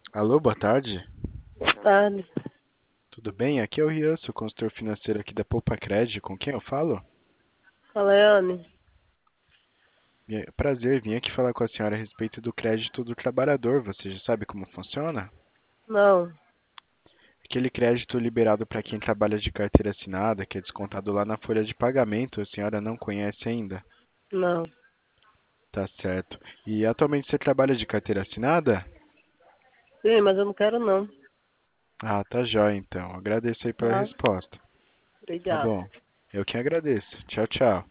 Alô, boa tarde. Tarde. Tudo bem? Aqui é o Rian, sou consultor financeiro aqui da Poupa Cred. Com quem eu falo? Faleane? Prazer, vim aqui falar com a senhora a respeito do crédito do trabalhador. Você já sabe como funciona? Não, Aquele crédito liberado para quem trabalha de carteira assinada, que é descontado lá na folha de pagamento, a senhora não conhece ainda? não. Tá certo. E atualmente você trabalha de carteira assinada? Sim, mas eu não quero não. Ah, tá jóia então. Agradeço aí pela Tá? resposta. Tá Obrigado. bom. Eu que agradeço. Tchau, tchau.